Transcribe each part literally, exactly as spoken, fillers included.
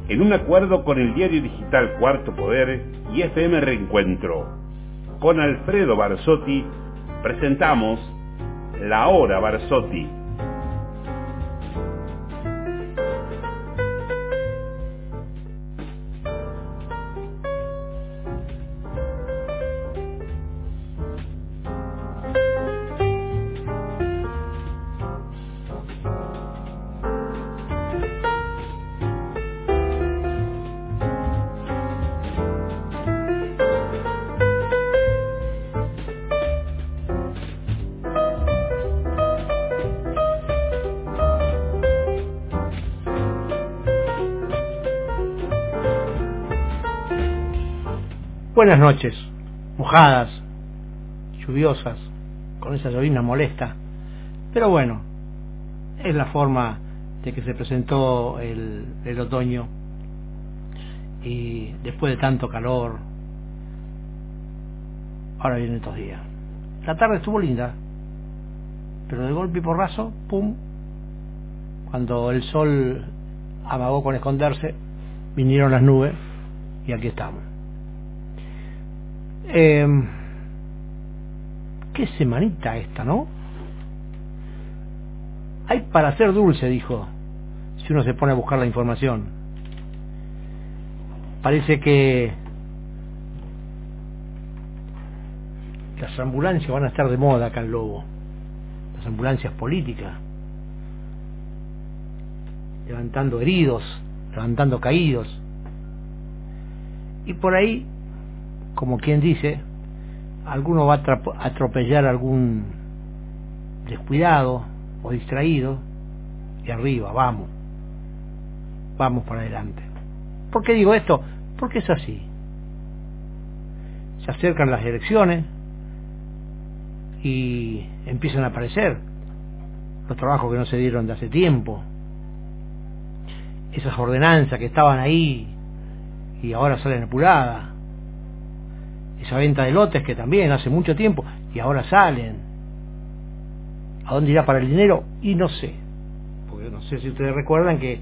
en un acuerdo con el diario digital Cuarto Poder y F M Reencuentro. Con Alfredo Barsotti presentamos La Hora Barsotti. Buenas noches, mojadas, lluviosas, con esa llovizna molesta, pero bueno, es la forma de que se presentó el, el otoño y después de tanto calor, ahora vienen estos días. La tarde estuvo linda, pero de golpe y porrazo, pum, cuando el sol amagó con esconderse, vinieron las nubes y aquí estamos. Eh, qué semanita esta, ¿no? Hay para hacer dulce, dijo, si uno se pone a buscar la información. Parece que las ambulancias van a estar de moda acá en Lobo, las ambulancias políticas, levantando heridos, levantando caídos, y por ahí, como quien dice, alguno va a atropellar a algún descuidado o distraído y arriba, vamos, vamos para adelante. ¿Por qué digo esto? Porque es así. Se acercan las elecciones y empiezan a aparecer los trabajos que no se dieron de hace tiempo, esas ordenanzas que estaban ahí y ahora salen apuradas, esa venta de lotes que también hace mucho tiempo y ahora salen. ¿A dónde irá para el dinero? Y no sé, porque no sé si ustedes recuerdan que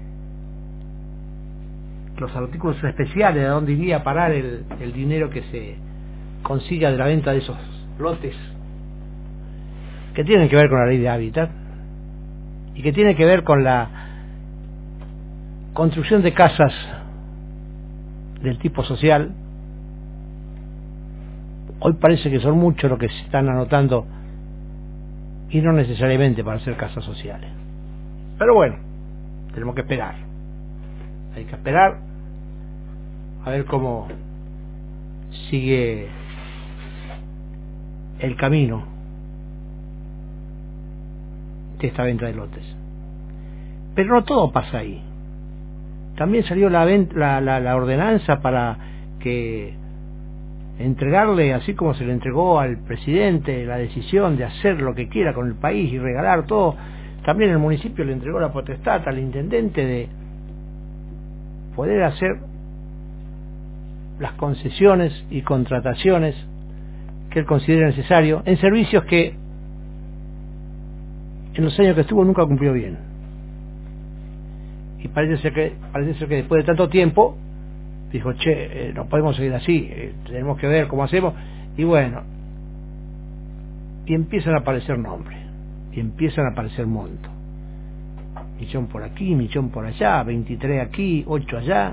los artículos especiales de a dónde iría a parar el, el dinero que se consiga de la venta de esos lotes, que tienen que ver con la ley de hábitat y que tienen que ver con la construcción de casas del tipo social. Hoy parece que son muchos los que se están anotando y no necesariamente para hacer casas sociales. Pero bueno, tenemos que esperar. Hay que esperar a ver cómo sigue el camino de esta venta de lotes. Pero no todo pasa ahí. También salió la, la, la, la ordenanza para que entregarle, así como se le entregó al presidente la decisión de hacer lo que quiera con el país y regalar todo, también el municipio le entregó la potestad al intendente de poder hacer las concesiones y contrataciones que él considere necesario en servicios que en los años que estuvo nunca cumplió bien. Y parece ser que, parece ser que después de tanto tiempo dijo, che, eh, no podemos seguir así, eh, tenemos que ver cómo hacemos, y bueno, y empiezan a aparecer nombres, y empiezan a aparecer montos, millón por aquí, millón por allá, veintitrés aquí, ocho allá,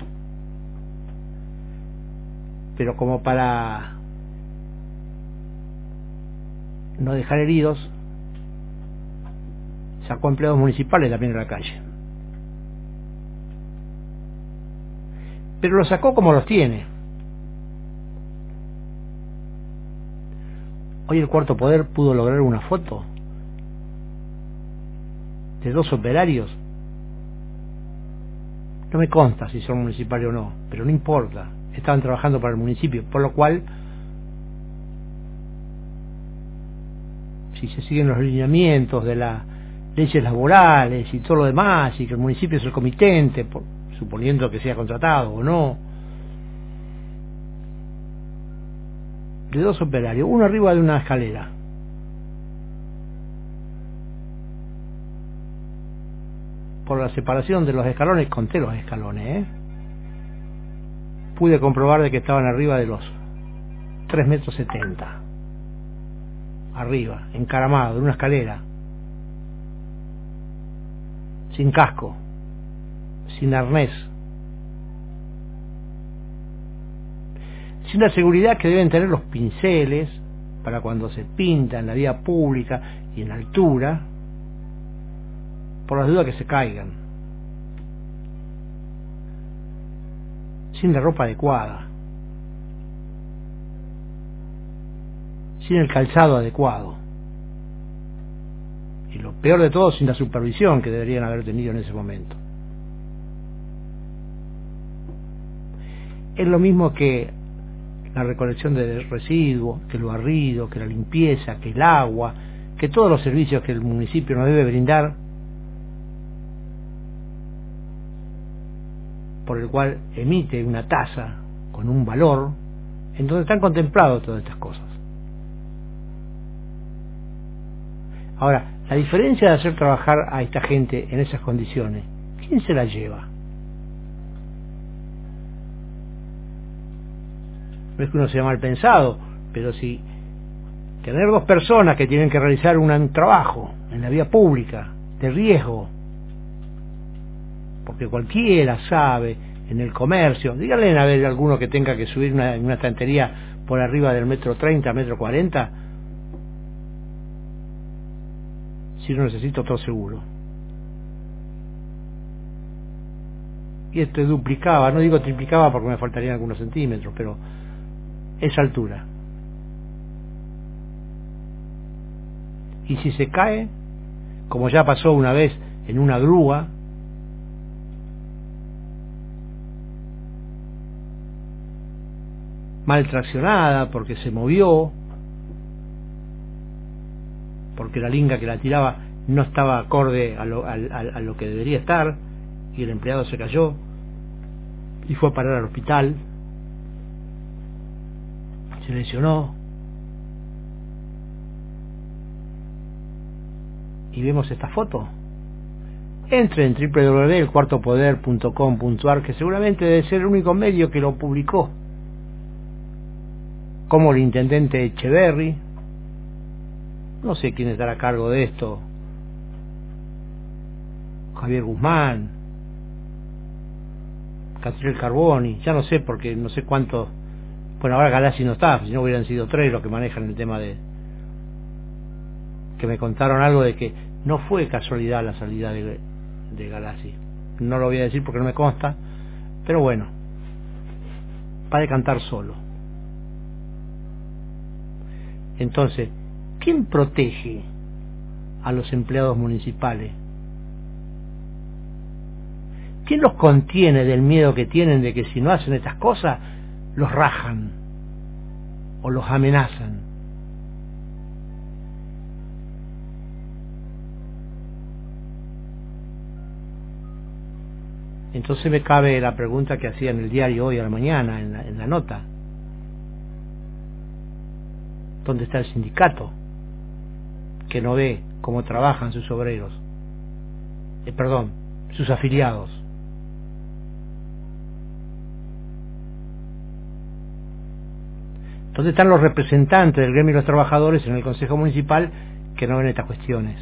pero como para no dejar heridos, sacó empleados municipales también en la calle. Pero los sacó como los tiene. Hoy el Cuarto Poder pudo lograr una foto de dos operarios. No me consta si son municipales o no, pero no importa. Estaban trabajando para el municipio, por lo cual, si se siguen los lineamientos de las leyes laborales y todo lo demás, y que el municipio es el comitente, por, suponiendo que sea contratado o no, de dos operarios, uno arriba de una escalera, por la separación de los escalones, conté los escalones, ¿eh? Pude comprobar de que estaban arriba de los tres metros setenta, arriba, encaramado, en una escalera, sin casco, sin arnés, sin la seguridad que deben tener los pinceles para cuando se pinta en la vía pública y en altura, por las dudas que se caigan, sin la ropa adecuada, sin el calzado adecuado, y lo peor de todo, sin la supervisión que deberían haber tenido en ese momento. Es lo mismo que la recolección de residuos, que el barrido, que la limpieza, que el agua, que todos los servicios que el municipio nos debe brindar, por el cual emite una tasa con un valor, en donde están contempladas todas estas cosas. Ahora, la diferencia de hacer trabajar a esta gente en esas condiciones, ¿quién se la lleva? No es que uno sea mal pensado, pero si tener dos personas que tienen que realizar un trabajo en la vía pública de riesgo, porque cualquiera sabe en el comercio, díganle a ver alguno que tenga que subir una, una estantería por arriba del metro treinta, metro cuarenta, si no necesita otro seguro. Y esto duplicaba, no digo triplicaba porque me faltarían algunos centímetros, pero esa altura. Y si se cae, como ya pasó una vez en una grúa, mal traccionada porque se movió, porque la linga que la tiraba no estaba acorde a lo, a, a, a lo que debería estar, y el empleado se cayó y fue a parar al hospital, se lesionó, y vemos esta foto. Entre en doble u doble u doble u punto el cuarto poder punto com punto a r, que seguramente debe ser el único medio que lo publicó, como el intendente Echeverri, no sé quién estará a cargo de esto, Javier Guzmán, Catriel Carboni, ya no sé porque no sé cuántos, bueno, ahora Galassi no está, si no hubieran sido tres los que manejan el tema de, que me contaron algo de que no fue casualidad la salida de, de Galassi, no lo voy a decir porque no me consta, pero bueno, va a cantar solo. Entonces, ¿quién protege a los empleados municipales? ¿Quién los contiene del miedo que tienen de que si no hacen estas cosas, los rajan o los amenazan? Entonces me cabe la pregunta que hacía en el diario hoy a la mañana, en la, en la nota. ¿Dónde está el sindicato que no ve cómo trabajan sus obreros? Eh, perdón, sus afiliados. ¿Dónde están los representantes del gremio de los trabajadores en el Consejo Municipal que no ven estas cuestiones?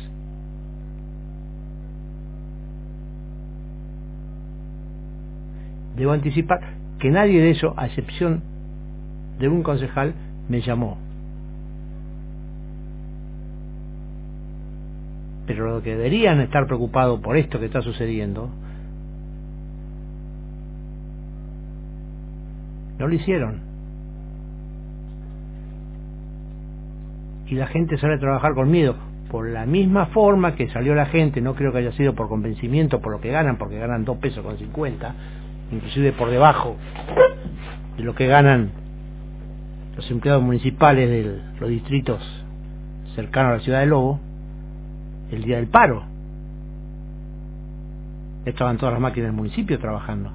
Debo anticipar que nadie de ellos, a excepción de un concejal, me llamó. Pero lo que deberían estar preocupados por esto que está sucediendo, no lo hicieron. Y la gente sale a trabajar con miedo, por la misma forma que salió la gente, no creo que haya sido por convencimiento, por lo que ganan, porque ganan dos pesos con cincuenta, inclusive por debajo de lo que ganan los empleados municipales de los distritos cercanos a la ciudad de Lobo, el día del paro. Estaban todas las máquinas del municipio trabajando.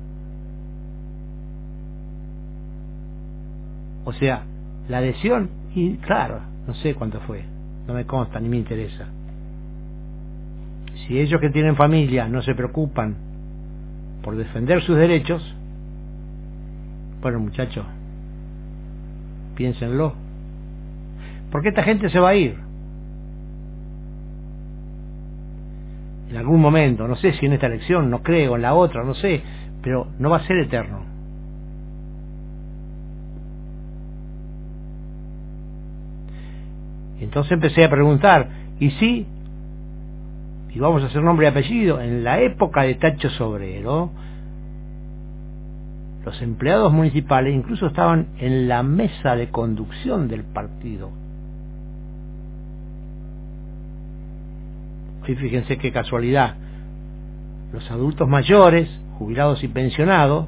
O sea, la adhesión, y claro, no sé cuánto fue, no me consta ni me interesa. Si ellos que tienen familia no se preocupan por defender sus derechos, bueno, muchachos, piénsenlo. Porque esta gente se va a ir. En algún momento, no sé si en esta elección, no creo, en la otra, no sé, pero no va a ser eterno. Entonces empecé a preguntar, ¿y si? Y vamos a hacer nombre y apellido. En la época de Tacho Sobrero, los empleados municipales incluso estaban en la mesa de conducción del partido. Y fíjense qué casualidad, los adultos mayores, jubilados y pensionados,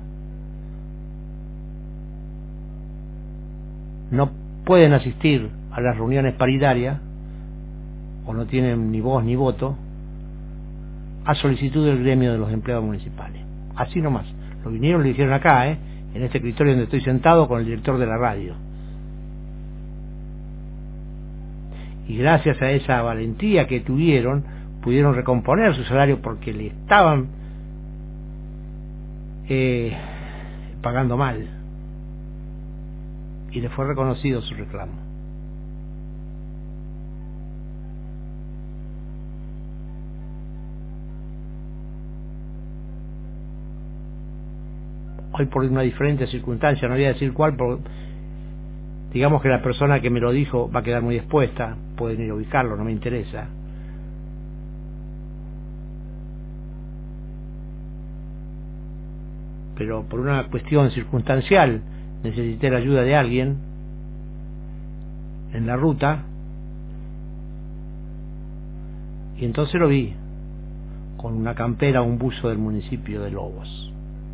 no pueden asistir a las reuniones paritarias, o no tienen ni voz ni voto, a solicitud del gremio de los empleados municipales. Así nomás, lo vinieron y lo dijeron acá, ¿eh? En este escritorio donde estoy sentado con el director de la radio. Y gracias a esa valentía que tuvieron, pudieron recomponer su salario porque le estaban eh, pagando mal, y le fue reconocido su reclamo. Hoy, por una diferente circunstancia, no voy a decir cuál, porque digamos que la persona que me lo dijo va a quedar muy expuesta, pueden ir a ubicarlo, no me interesa. Pero por una cuestión circunstancial necesité la ayuda de alguien en la ruta, y entonces lo vi con una campera, un buzo del municipio de Lobos.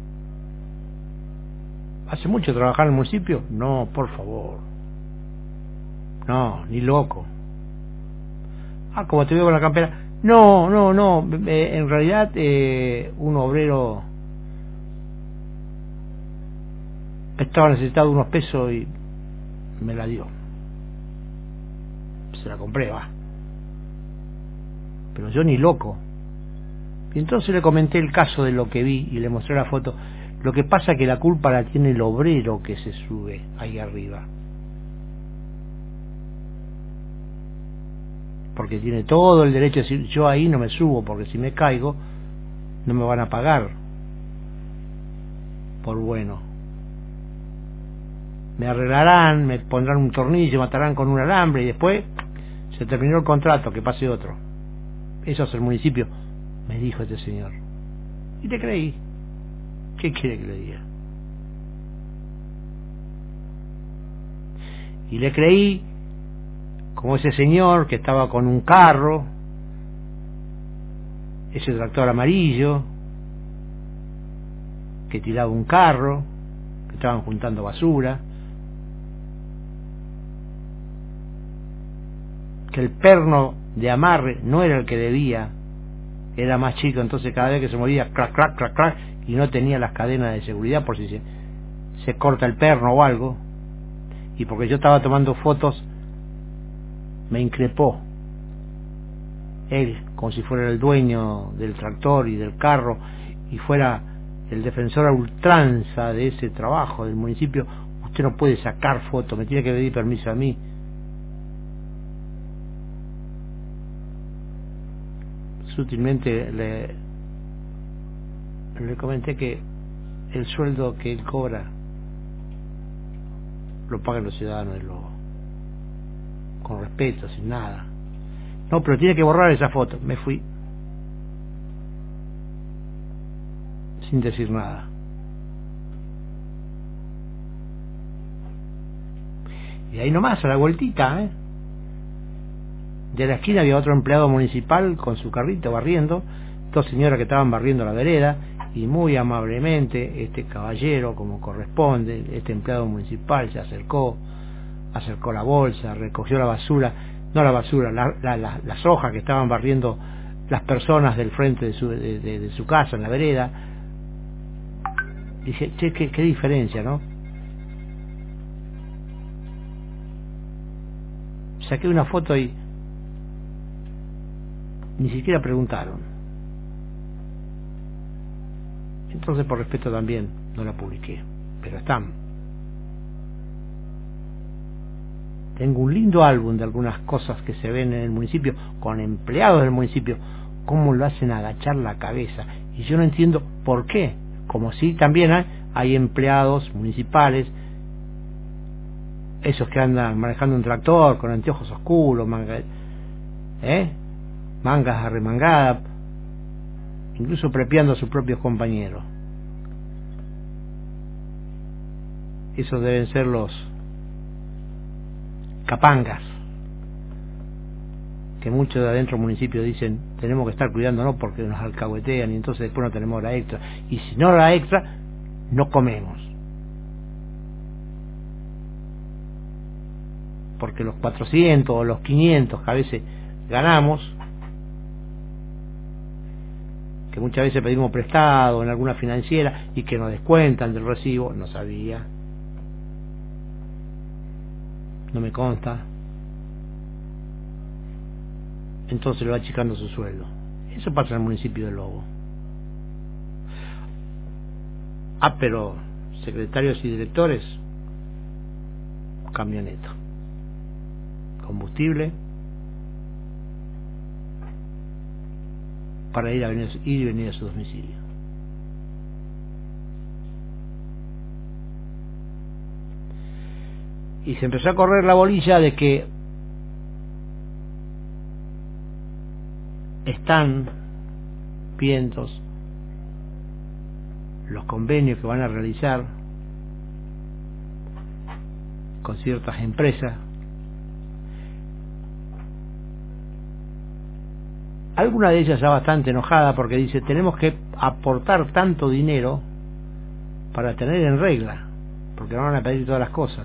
¿Hace mucho trabajar en el municipio? No, por favor. No, ni loco. Ah, como te veo con la campera. No, no, no. Eh, en realidad, eh, un obrero estaba necesitado unos pesos y me la dio. Se la compré, va. Pero yo ni loco. Y entonces le comenté el caso de lo que vi y le mostré la foto. Lo que pasa es que la culpa la tiene el obrero que se sube ahí arriba. Porque tiene todo el derecho de decir, yo ahí no me subo, porque si me caigo, no me van a pagar por bueno. Me arreglarán, me pondrán un tornillo, matarán con un alambre y después se terminó el contrato, que pase otro. Eso es el municipio, me dijo este señor. Y le creí. ¿Qué quiere que le diga? Y le creí como ese señor que estaba con un carro, ese tractor amarillo, que tiraba un carro, que estaban juntando basura, que el perno de amarre no era el que debía, era más chico, entonces cada vez que se movía, crac, crac, crac, crac, y no tenía las cadenas de seguridad por si se, se corta el perno o algo. Y porque yo estaba tomando fotos, me increpó él, como si fuera el dueño del tractor y del carro, y fuera el defensor a ultranza de ese trabajo del municipio. Usted no puede sacar fotos, me tiene que pedir permiso a mí. Sutilmente le, le comenté que el sueldo que él cobra lo pagan los ciudadanos de Lobo, con respeto, sin nada. No, pero tiene que borrar esa foto. Me fui sin decir nada. Y ahí nomás, a la vueltita, ¿eh? De la esquina había otro empleado municipal con su carrito barriendo, dos señoras que estaban barriendo la vereda, y muy amablemente este caballero, como corresponde, este empleado municipal se acercó, acercó la bolsa, recogió la basura, no la basura, la, la, la, las hojas que estaban barriendo las personas del frente de su, de, de, de su casa, en la vereda. Dije, che, qué, qué diferencia, ¿no? Saqué una foto y ni siquiera preguntaron. Entonces, por respeto también, no la publiqué, pero están. Tengo un lindo álbum de algunas cosas que se ven en el municipio, con empleados del municipio, cómo lo hacen agachar la cabeza, y yo no entiendo por qué, como si también hay, hay empleados municipales, esos que andan manejando un tractor con anteojos oscuros, manga, ¿eh? mangas arremangadas, incluso prepiando a sus propios compañeros. Esos deben ser los capangas, que muchos de adentro del municipio dicen tenemos que estar cuidándonos porque nos alcahuetean y entonces después no tenemos hora extra, y si no hora extra no comemos, porque los cuatrocientos o los quinientos que a veces ganamos, que muchas veces pedimos prestado en alguna financiera y que nos descuentan del recibo, no sabía, no me consta, entonces le va achicando su sueldo. Eso pasa en el municipio de Lobo. Ah, pero secretarios y directores, camioneta, combustible para ir a venir, ir y venir a su domicilio. Y se empezó a correr la bolilla de que están vientos los convenios que van a realizar con ciertas empresas. Alguna de ellas ya bastante enojada porque dice tenemos que aportar tanto dinero para tener en regla, porque no van a pedir todas las cosas.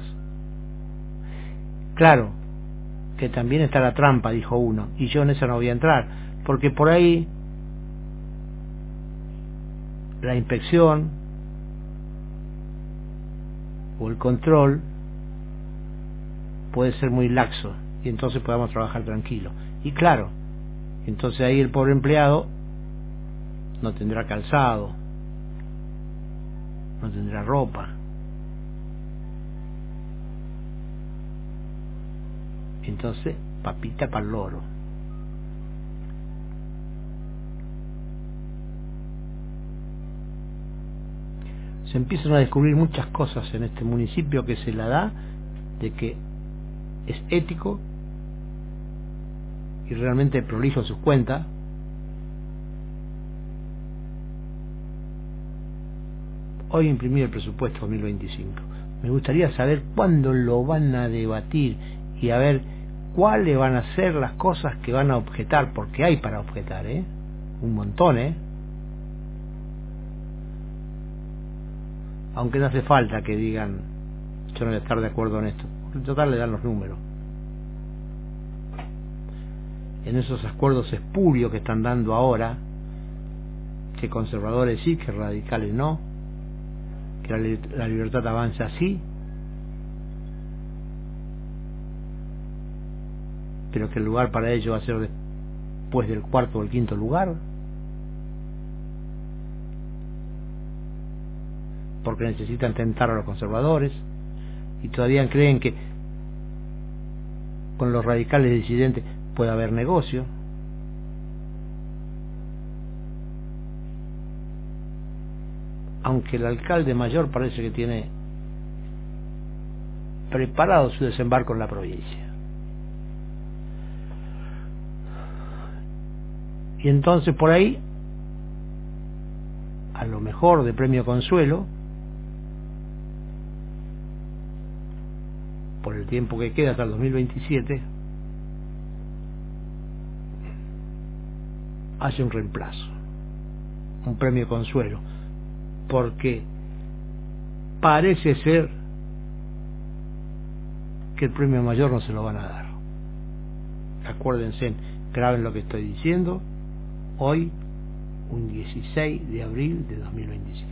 Claro que también está la trampa, dijo uno, y yo en eso no voy a entrar, porque por ahí la inspección o el control puede ser muy laxo y entonces podamos trabajar tranquilo. Y claro, entonces ahí el pobre empleado no tendrá calzado, no tendrá ropa. Entonces, papita para el loro. Se empiezan a descubrir muchas cosas en este municipio que se la da de que es ético y realmente prolijo en sus cuentas. Hoy imprimí el presupuesto dos mil veinticinco. Me gustaría saber cuándo lo van a debatir y a ver cuáles van a ser las cosas que van a objetar, porque hay para objetar, ¿eh? Un montón, ¿eh? Aunque no hace falta que digan yo no voy a estar de acuerdo en esto, porque en total le dan los números. En esos acuerdos espurios que están dando ahora, que conservadores sí, que radicales no, que la, li la libertad avanza así, pero que el lugar para ello va a ser después del cuarto o el quinto lugar, porque necesitan tentar a los conservadores y todavía creen que con los radicales disidentes puede haber negocio. Aunque el alcalde mayor parece que tiene preparado su desembarco en la provincia. Y entonces por ahí, a lo mejor de premio consuelo, por el tiempo que queda hasta el dos mil veintisiete, hace un reemplazo, un premio consuelo, porque parece ser que el premio mayor no se lo van a dar. Acuérdense, graben lo que estoy diciendo, hoy, un dieciséis de abril de dos mil veinticinco.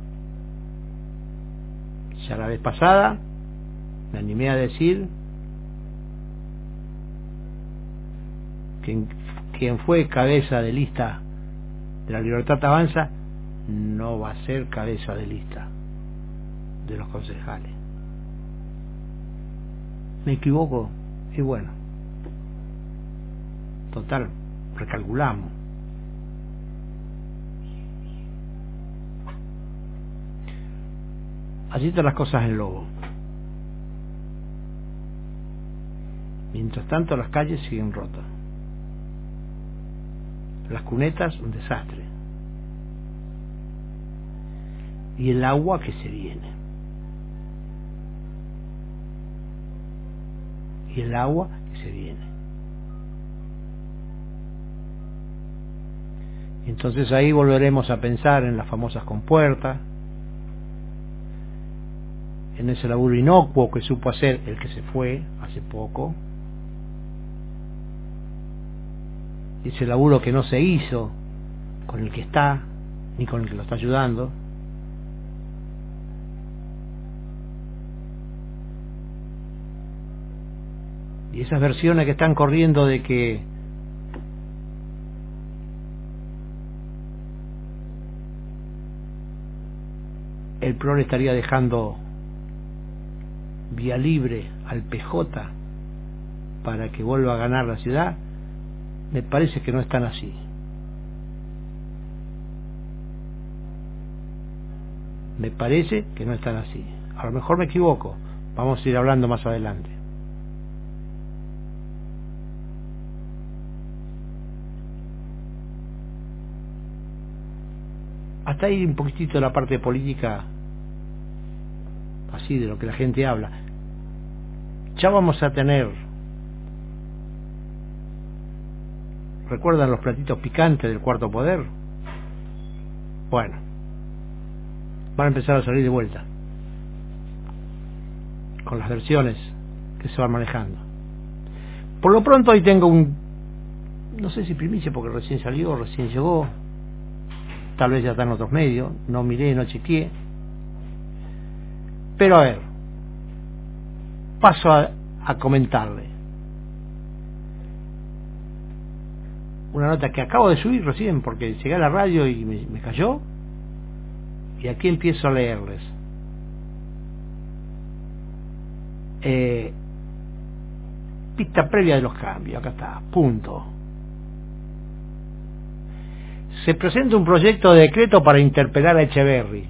Ya la vez pasada me animé a decir quien, quien fue cabeza de lista de La Libertad Avanza no va a ser cabeza de lista de los concejales. ¿Me equivoco? Y bueno, total, recalculamos. Así están las cosas en Lobo. Mientras tanto las calles siguen rotas. Las cunetas, un desastre. Y el agua que se viene. Y el agua que se viene. Y entonces ahí volveremos a pensar en las famosas compuertas, en ese laburo inocuo que supo hacer el que se fue hace poco, ese laburo que no se hizo con el que está, ni con el que lo está ayudando. Y esas versiones que están corriendo de que el P R O estaría dejando vía libre al P J para que vuelva a ganar la ciudad, me parece que no están así. Me parece que no están así. A lo mejor me equivoco, vamos a ir hablando más adelante. Hasta ahí un poquitito de la parte política, así de lo que la gente habla. Ya vamos a tener, ¿recuerdan los platitos picantes del Cuarto Poder? Bueno, van a empezar a salir de vuelta con las versiones que se van manejando. Por lo pronto hoy tengo un, no sé si primicia porque recién salió, recién llegó, tal vez ya está en otros medios, no miré, no chequeé. Pero a ver, paso a, a comentarle una nota que acabo de subir recién porque llegué a la radio y me, me cayó, y aquí empiezo a leerles. Eh, pista previa de los cambios, acá está, punto. Se presenta un proyecto de decreto para interpelar a Echeverri.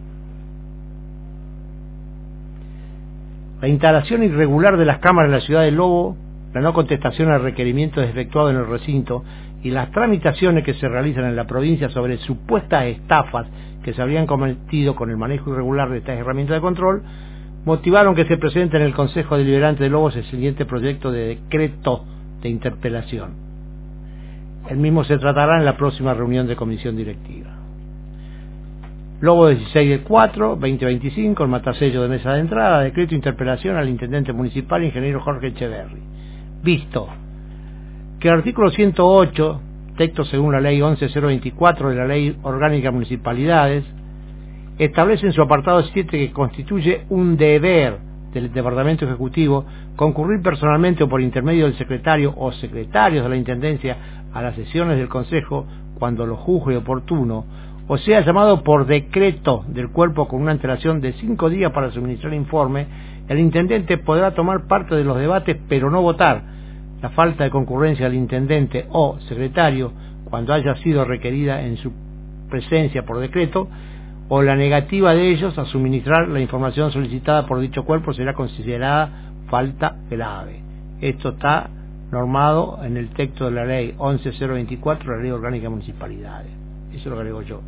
La instalación irregular de las cámaras en la ciudad de Lobo, la no contestación al requerimiento efectuado en el recinto y las tramitaciones que se realizan en la provincia sobre supuestas estafas que se habrían cometido con el manejo irregular de estas herramientas de control motivaron que se presente en el Consejo Deliberante de Lobos el siguiente proyecto de decreto de interpelación. El mismo se tratará en la próxima reunión de comisión directiva. Lobo dieciséis del cuatro, veinte veinticinco, el matasello de mesa de entrada, decreto de interpelación al intendente municipal, ingeniero Jorge Echeverri. Visto que el artículo ciento ocho, texto según la ley once mil veinticuatro de la ley orgánica de municipalidades, establece en su apartado siete que constituye un deber del Departamento Ejecutivo concurrir personalmente o por intermedio del secretario o secretarios de la Intendencia a las sesiones del Consejo cuando lo juzgue oportuno, o sea llamado por decreto del cuerpo con una antelación de cinco días para suministrar informe. El intendente podrá tomar parte de los debates pero no votar. La falta de concurrencia del intendente o secretario cuando haya sido requerida en su presencia por decreto o la negativa de ellos a suministrar la información solicitada por dicho cuerpo será considerada falta grave. Esto está normado en el texto de la ley once mil veinticuatro de la ley orgánica de municipalidades. Eso lo agrego yo.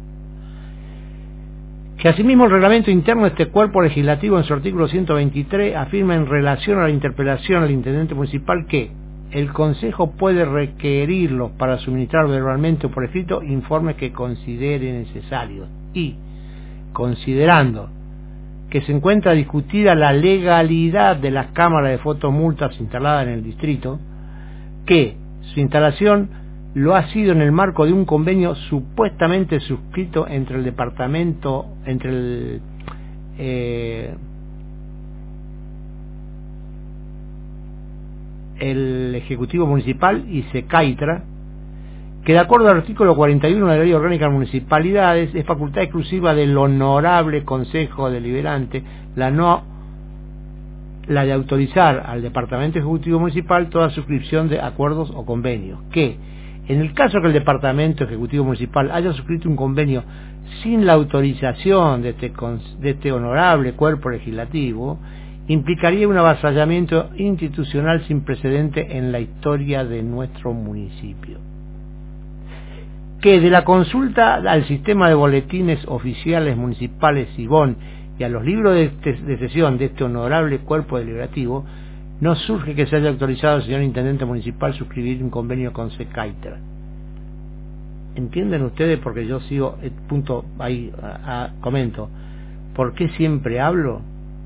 Que asimismo el reglamento interno de este cuerpo legislativo en su artículo ciento veintitrés afirma en relación a la interpelación al intendente municipal que el Consejo puede requerirlo para suministrar verbalmente o por escrito informes que considere necesarios y, considerando que se encuentra discutida la legalidad de las cámaras de fotomultas instaladas en el distrito, que su instalación lo ha sido en el marco de un convenio supuestamente suscrito entre el departamento, entre el eh, el Ejecutivo Municipal y SECAITRA, que de acuerdo al artículo cuarenta y uno de la Ley Orgánica de Municipalidades es facultad exclusiva del Honorable Consejo Deliberante la no la de autorizar al Departamento Ejecutivo Municipal toda suscripción de acuerdos o convenios, que en el caso que el Departamento Ejecutivo Municipal haya suscrito un convenio sin la autorización de este, de este honorable cuerpo legislativo, implicaría un avasallamiento institucional sin precedente en la historia de nuestro municipio. Que de la consulta al sistema de boletines oficiales municipales SIBON y a los libros de, de sesión de este honorable cuerpo deliberativo, no surge que se haya autorizado al señor Intendente Municipal suscribir un convenio con SECAITRA. ¿Entienden ustedes? Porque yo sigo, el punto ahí, a, a, comento, ¿por qué siempre hablo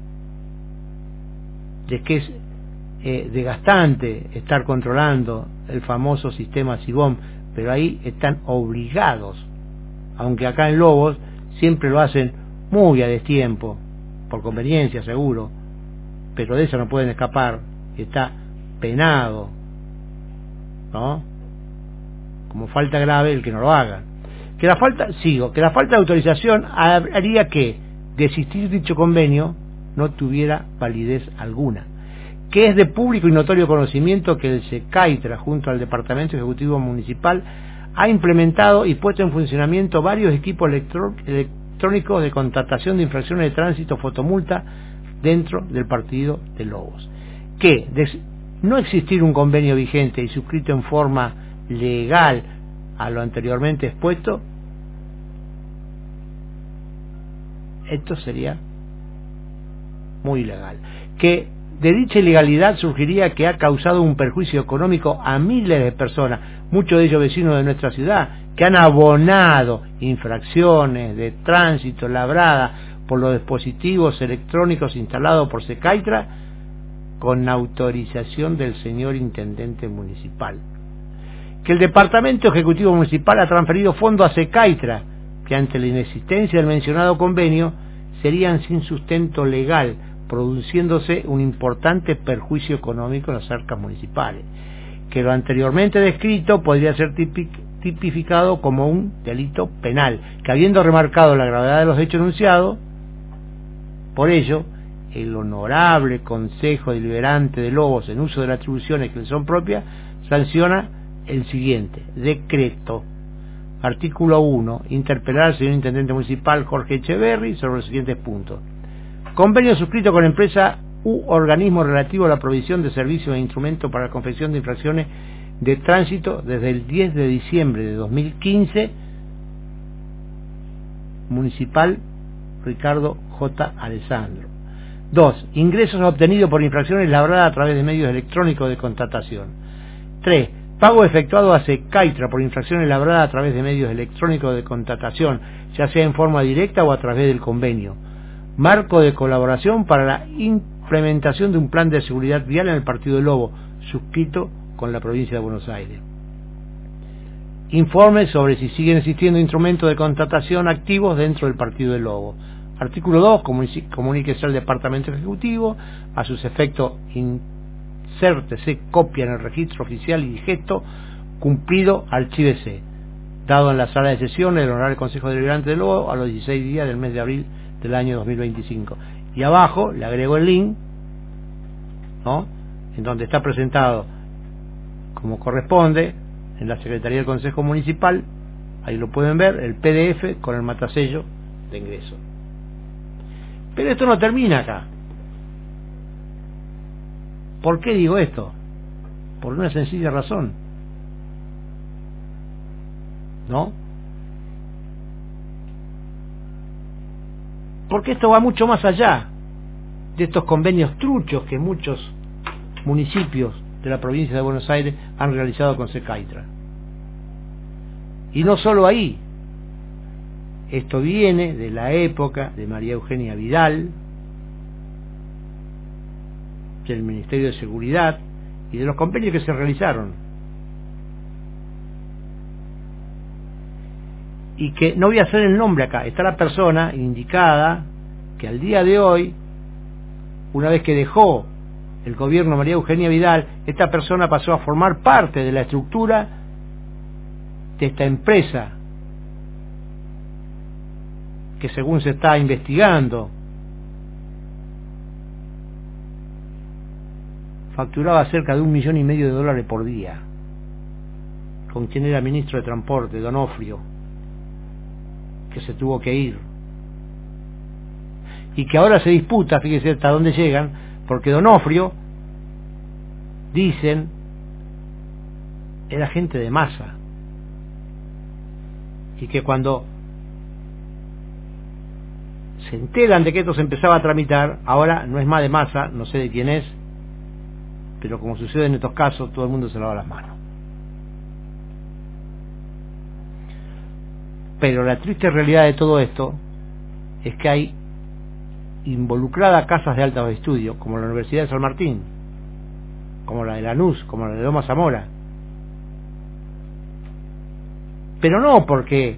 de que es eh, desgastante estar controlando el famoso sistema SIBOM, pero ahí están obligados, aunque acá en Lobos siempre lo hacen muy a destiempo, por conveniencia seguro, pero de eso no pueden escapar, está penado, ¿no? Como falta grave el que no lo haga. Que la falta, sigo, que la falta de autorización haría que, de existir dicho convenio, no tuviera validez alguna. Que es de público y notorio conocimiento que el SECAITRA, junto al Departamento Ejecutivo Municipal, ha implementado y puesto en funcionamiento varios equipos electro, electrónicos de contratación de infracciones de tránsito fotomulta dentro del partido de Lobos. Que, de no existir un convenio vigente y suscrito en forma legal a lo anteriormente expuesto, esto sería muy ilegal. Que de dicha ilegalidad surgiría que ha causado un perjuicio económico a miles de personas, muchos de ellos vecinos de nuestra ciudad, que han abonado infracciones de tránsito labrada por los dispositivos electrónicos instalados por SECAITRA con autorización del señor Intendente Municipal. Que el Departamento Ejecutivo Municipal ha transferido fondos a SECAITRA, que ante la inexistencia del mencionado convenio serían sin sustento legal, produciéndose un importante perjuicio económico en las arcas municipales, que lo anteriormente descrito podría ser tipificado como un delito penal, que habiendo remarcado la gravedad de los hechos enunciados, por ello, el Honorable Consejo Deliberante de Lobos, en uso de las atribuciones que le son propias, sanciona el siguiente decreto. Artículo uno. Interpelar al señor Intendente Municipal Jorge Echeverri sobre los siguientes puntos. Convenio suscrito con empresa u organismo relativo a la provisión de servicios e instrumentos para la confección de infracciones de tránsito desde el diez de diciembre de dos mil quince, Municipal Ricardo J. Alessandro. dos. Ingresos obtenidos por infracciones labradas a través de medios electrónicos de contratación. tres. Pago efectuado a SECAITRA por infracciones labradas a través de medios electrónicos de contratación, ya sea en forma directa o a través del convenio. Marco de colaboración para la implementación de un plan de seguridad vial en el partido de Lobo, suscrito con la provincia de Buenos Aires. Informe sobre si siguen existiendo instrumentos de contratación activos dentro del partido de Lobo. Artículo dos. Comuníquese al Departamento Ejecutivo, a sus efectos insértese copia en el registro oficial y digesto, cumplido archívese, dado en la sala de sesiones del Honorable Consejo Deliberante de Lobo a los dieciséis días del mes de abril del año dos mil veinticinco. Y abajo le agrego el link, ¿no?, en donde está presentado como corresponde en la Secretaría del Consejo Municipal. Ahí lo pueden ver, el P D F con el matasello de ingreso. Pero esto no termina acá. ¿Por qué digo esto? Por una sencilla razón, ¿no? Porque esto va mucho más allá de estos convenios truchos que muchos municipios de la provincia de Buenos Aires han realizado con SECAITRA. Y no solo ahí, esto viene de la época de María Eugenia Vidal, del Ministerio de Seguridad y de los convenios que se realizaron. Y que no voy a hacer el nombre acá, está la persona indicada que al día de hoy, una vez que dejó el gobierno de María Eugenia Vidal, esta persona pasó a formar parte de la estructura de esta empresa que, según se está investigando, facturaba cerca de un millón y medio de dólares por día, con quien era ministro de Transporte, Donofrio, que se tuvo que ir, y que ahora se disputa, fíjese hasta dónde llegan, porque Donofrio, dicen, era gente de Massa, y que cuando se enteran de que esto se empezaba a tramitar, ahora no es más de Massa, no sé de quién es, pero como sucede en estos casos, todo el mundo se lava las manos. Pero la triste realidad de todo esto es que hay involucradas casas de altos estudios, como la Universidad de San Martín, como la de Lanús, como la de Loma Zamora. Pero no porque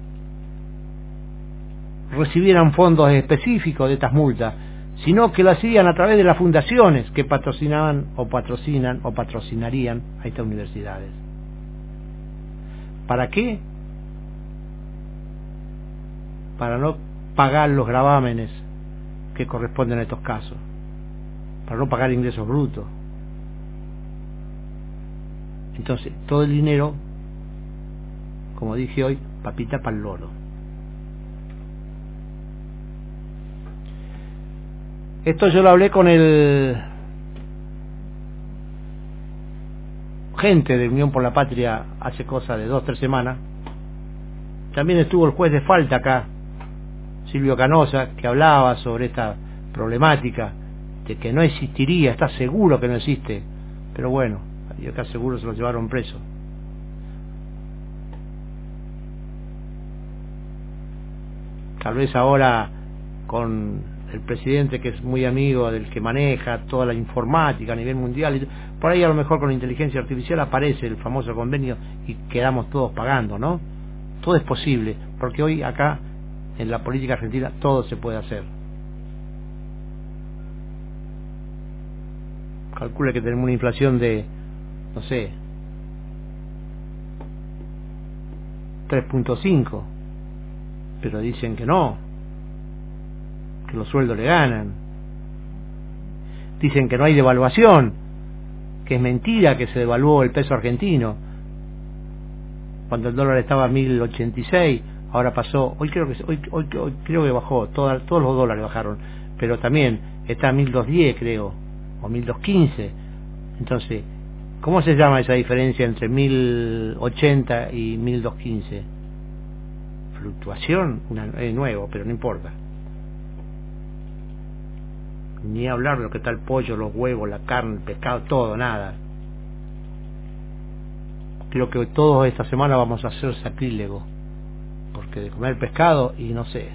recibieran fondos específicos de estas multas, sino que lo hacían a través de las fundaciones que patrocinaban o patrocinan o patrocinarían a estas universidades. ¿Para qué? Para no pagar los gravámenes que corresponden a estos casos, para no pagar ingresos brutos. Entonces, todo el dinero, como dije hoy, papita para el loro. Esto yo lo hablé con el gente de Unión por la Patria hace cosa de dos, tres semanas. También estuvo el juez de falta acá, Silvio Canosa, que hablaba sobre esta problemática de que no existiría, está seguro que no existe, pero bueno, y acá seguro se lo llevaron preso. Tal vez ahora con el presidente, que es muy amigo del que maneja toda la informática a nivel mundial, y por ahí a lo mejor con la inteligencia artificial aparece el famoso convenio y quedamos todos pagando, ¿no? Todo es posible, porque hoy acá en la política argentina todo se puede hacer. Calcule que tenemos una inflación de, no sé, tres punto cinco, pero dicen que no, que los sueldos le ganan. Dicen que no hay devaluación, que es mentira que se devaluó el peso argentino. Cuando el dólar estaba a mil ochenta y seis, ahora pasó, hoy creo que hoy, hoy, hoy creo que bajó, toda, todos los dólares bajaron, pero también está a mil doscientos diez, creo, o mil doscientos quince. Entonces, ¿cómo se llama esa diferencia entre mil ochenta y mil doscientos quince? Fluctuación, una, es nuevo, pero no importa. Ni hablar de lo que está el pollo, los huevos, la carne, el pescado, todo, nada. Creo que todos esta semana vamos a hacer sacrílego, porque de comer pescado, y no sé,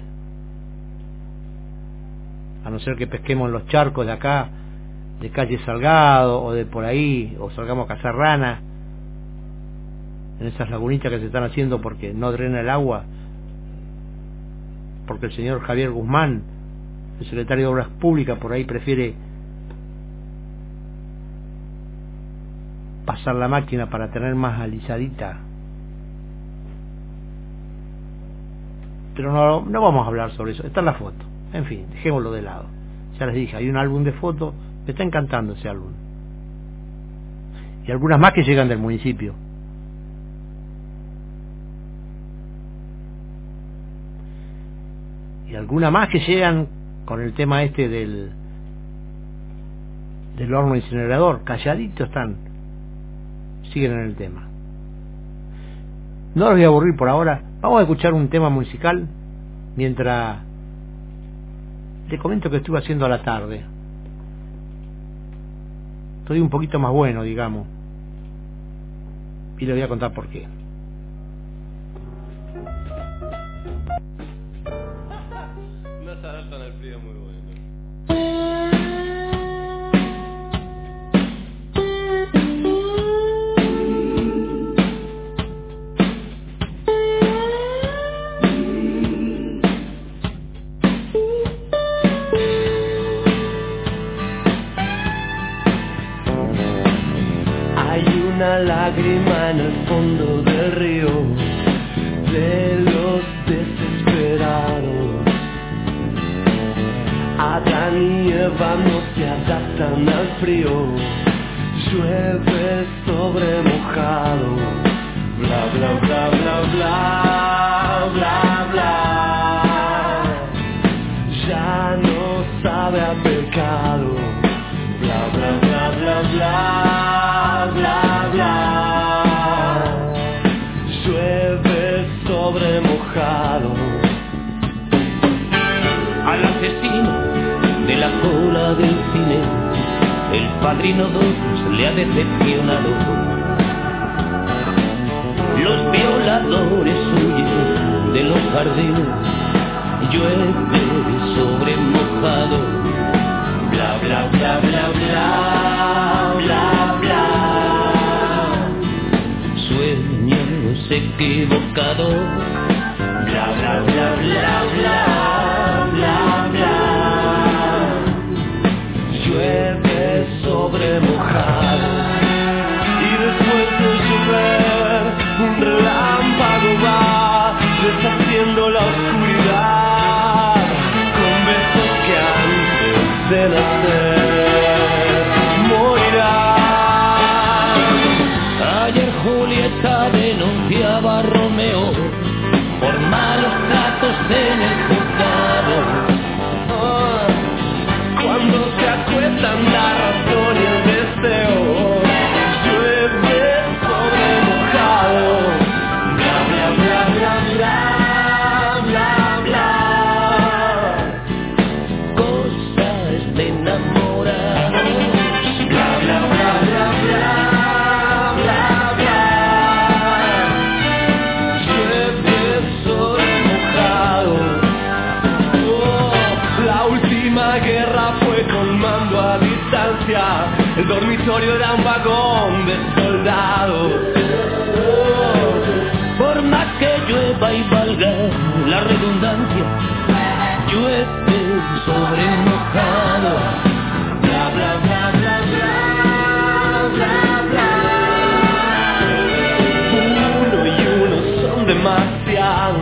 a no ser que pesquemos en los charcos de acá, de calle Salgado, o de por ahí, o salgamos a cazar rana, en esas lagunitas que se están haciendo porque no drena el agua, porque el señor Javier Guzmán, el secretario de Obras Públicas, por ahí prefiere pasar la máquina para tener más alisadita. Pero no, no vamos a hablar sobre eso, está en la foto. En fin, dejémoslo de lado. Ya les dije, hay un álbum de fotos, me está encantando ese álbum. Y algunas más que llegan del municipio. Y algunas más que llegan con el tema este del del horno incinerador, calladitos están, siguen en el tema. No los voy a aburrir por ahora, vamos a escuchar un tema musical mientras les comento que estuve haciendo a la tarde. Estoy un poquito más bueno, digamos, y les voy a contar por qué. No se adaptan al frío, muy bueno. fondo del río de los desesperados. Adán y Eva no se adaptan al frío, llueve sobre mojado, bla bla bla bla bla bla bla, ya no sabe a pecado, bla bla bla bla bla bla bla, llueve sobre mojado. Al asesino de la cola del cine, el Padrino dos le ha decepcionado. Los violadores huyen de los jardines, llueve sobre mojado, bla bla bla bla bla bla bla, sueños equivocados, bla bla bla bla bla bla bla, llueve sobre mojado. Y después de llover un relámpago va deshaciendo la oscuridad con besos que antes de nacer morirán. Ayer Julieta denunciaba a Romeo por malos tratos en el juzgado. Oh, cuando se acuestan la razón y el deseo, llueve sobre mojado, bla bla bla bla bla bla bla, cosas de enamorados, bla bla bla bla bla bla bla, llueve sobre mojado. Oh, la última guerra fue con mando a distancia, el dormitorio era un vagón de soldados. Oh, por más que llueva y valga la redundancia, llueve sobre mojado, bla bla bla bla bla bla bla, uno y uno son demasiados.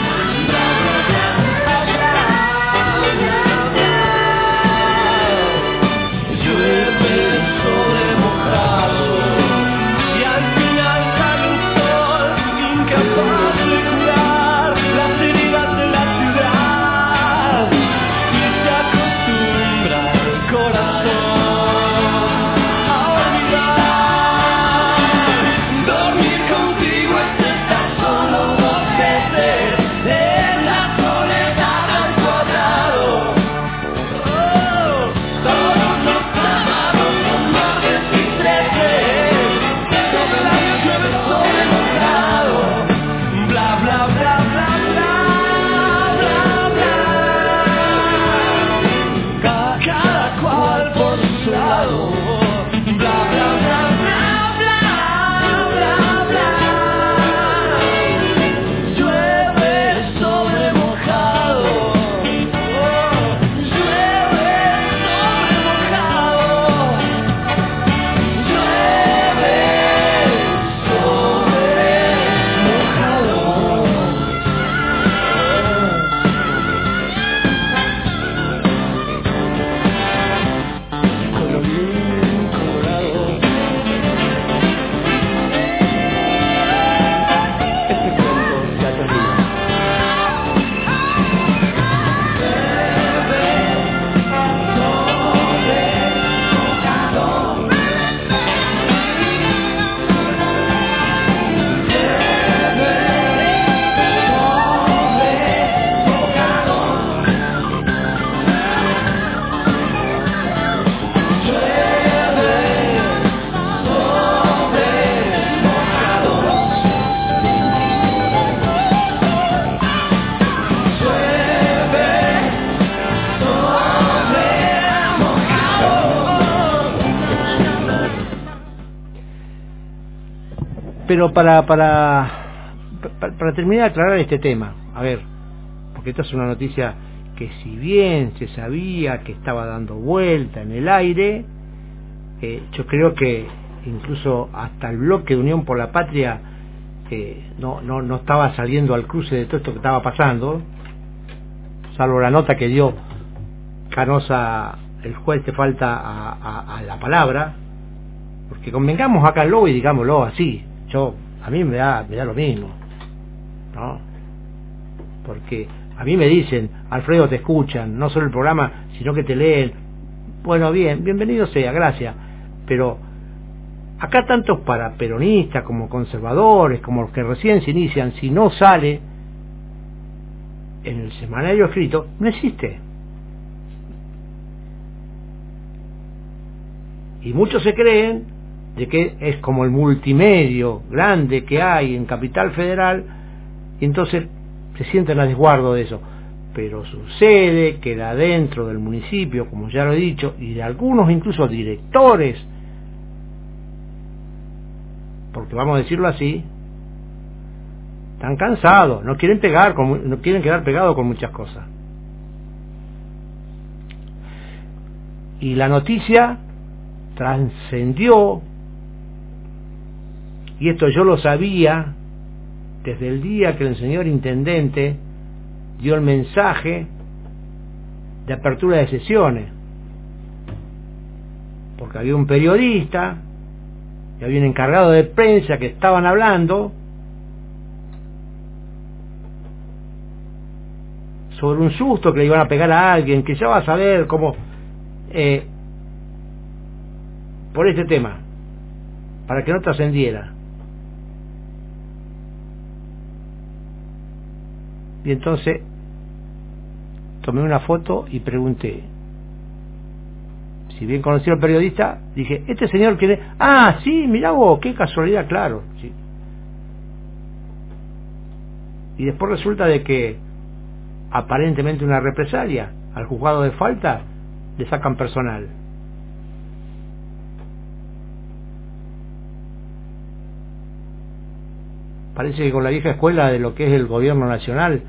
Pero para, para, para, para terminar de aclarar este tema, a ver, porque esto es una noticia que si bien se sabía que estaba dando vuelta en el aire, eh, yo creo que incluso hasta el bloque de Unión por la Patria eh, no, no, no estaba saliendo al cruce de todo esto que estaba pasando, salvo la nota que dio Canosa, el juez, te falta a, a, a la palabra, porque convengamos acá luego y digámoslo así, yo a mí me da, me da lo mismo, ¿no? Porque a mí me dicen, Alfredo, te escuchan, no solo el programa, sino que te leen. Bueno, bien, bienvenido sea, gracias. Pero acá tanto para peronistas como conservadores, como los que recién se inician, si no sale en el semanario escrito, no existe. Y muchos se creen de que es como el multimedio grande que hay en Capital Federal, y entonces se sienten a desguardo de eso. Pero sucede que de adentro del municipio, como ya lo he dicho, y de algunos incluso directores, porque vamos a decirlo así, están cansados, no quieren pegar, con, no quieren quedar pegados con muchas cosas. Y la noticia trascendió, y esto yo lo sabía desde el día que el señor intendente dio el mensaje de apertura de sesiones, porque había un periodista y había un encargado de prensa que estaban hablando sobre un susto que le iban a pegar a alguien, que ya va a saber cómo eh, por este tema, para que no trascendiera. Y entonces tomé una foto y pregunté, si bien conocí al periodista, dije, ¿este señor quién es? Ah, sí, mirá vos, qué casualidad, claro, sí. Y después resulta de que aparentemente una represalia, al juzgado de falta le sacan personal. Parece que con la vieja escuela de lo que es el gobierno nacional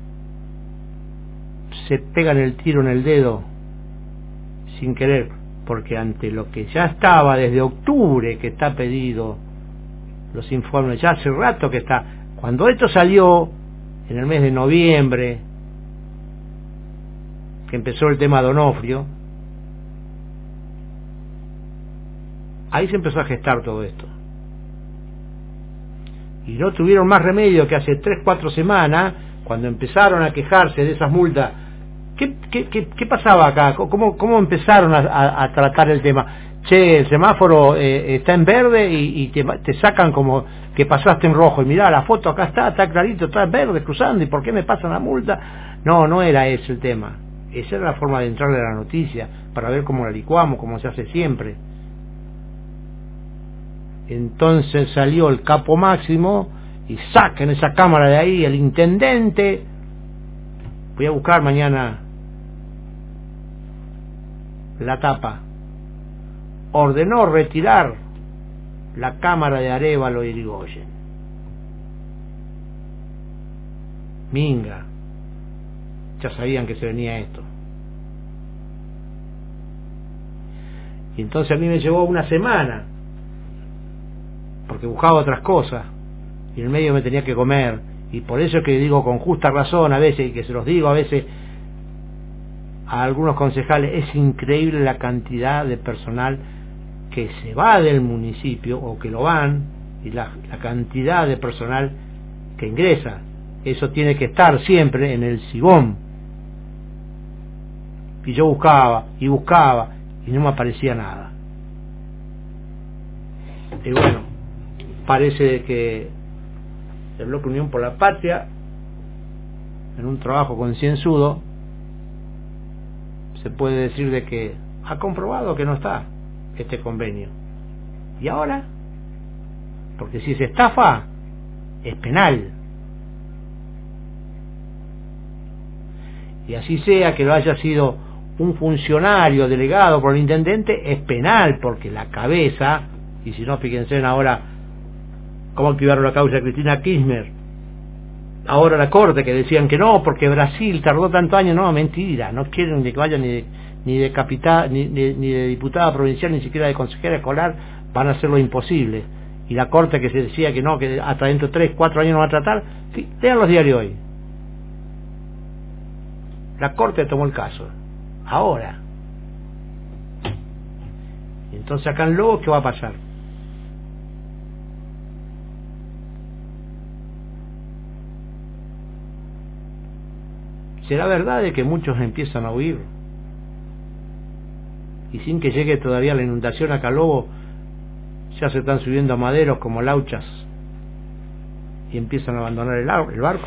se pegan el tiro en el dedo sin querer, porque ante lo que ya estaba desde octubre que está pedido los informes, ya hace rato que está, cuando esto salió en el mes de noviembre, que empezó el tema de Onofrio, ahí se empezó a gestar todo esto. Y no tuvieron más remedio que hace tres, cuatro semanas, cuando empezaron a quejarse de esas multas. ¿Qué, qué, qué, qué pasaba acá? ¿Cómo, cómo empezaron a, a, a tratar el tema? Che, el semáforo eh, está en verde y, y te, te sacan como que pasaste en rojo. Y mirá, la foto acá está, está clarito, está en verde, cruzando. ¿Y por qué me pasan la multa? No, no era ese el tema. Esa era la forma de entrarle a la noticia, para ver cómo la licuamos, como se hace siempre. Entonces salió el capo máximo y saquen esa cámara de ahí, el intendente. Voy a buscar mañana la tapa. Ordenó retirar la cámara de Arévalo y Irigoyen. Minga, ya sabían que se venía esto. Y entonces a mí me llevó una semana, porque buscaba otras cosas y en el medio me tenía que comer, y por eso es que digo con justa razón a veces, y que se los digo a veces a algunos concejales, es increíble la cantidad de personal que se va del municipio o que lo van, y la, la cantidad de personal que ingresa. Eso tiene que estar siempre en el Sibón. Y yo buscaba y buscaba y no me aparecía nada. Y bueno, parece que el Bloque Unión por la Patria, en un trabajo concienzudo, se puede decir de que ha comprobado que no está este convenio. ¿Y ahora? Porque si se estafa, es penal. Y así sea que lo haya sido un funcionario delegado por el intendente, es penal, porque la cabeza, y si no, fíjense en ahora cómo activaron la causa de Cristina Kirchner, ahora la corte que decían que no, porque Brasil tardó tanto años. No, mentira, no quieren que vaya ni de, ni de capital, ni, ni, ni de diputada provincial, ni siquiera de consejera escolar, van a hacer lo imposible. y la corte que se decía que no, que hasta dentro de tres, cuatro años no va a tratar. Sí, lean los diarios hoy. La corte tomó el caso. Ahora. Entonces acá en Lobos, ¿qué va a pasar? ¿Será verdad de que muchos empiezan a huir? Y sin que llegue todavía la inundación acá en Lobos, ya se están subiendo a maderos como lauchas y empiezan a abandonar el, el barco.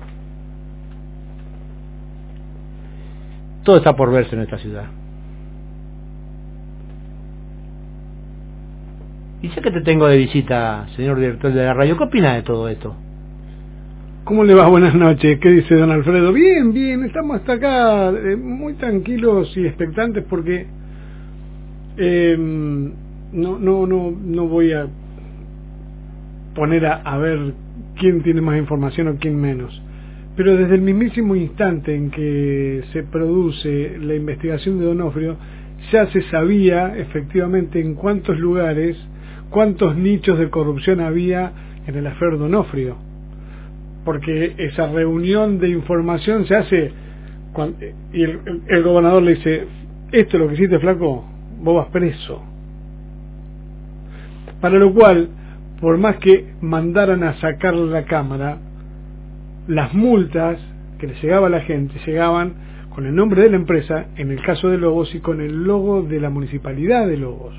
Todo está por verse en esta ciudad. Y ya que te tengo de visita, señor director de la radio, ¿qué opina de todo esto? ¿Cómo le va? Buenas noches. ¿Qué dice don Alfredo? Bien, bien, estamos hasta acá eh, muy tranquilos y expectantes porque eh, no, no, no, no voy a poner a, a ver quién tiene más información o quién menos. Pero desde el mismísimo instante en que se produce la investigación de Donofrio, ya se sabía efectivamente en cuántos lugares, cuántos nichos de corrupción había en el afer Donofrio. Porque esa reunión de información se hace cuando, y el, el, el gobernador le dice, esto es lo que hiciste, flaco, vos vas preso. Para lo cual, por más que mandaran a sacar la cámara, las multas que le llegaba a la gente llegaban con el nombre de la empresa, en el caso de Lobos, y con el logo de la municipalidad de Lobos.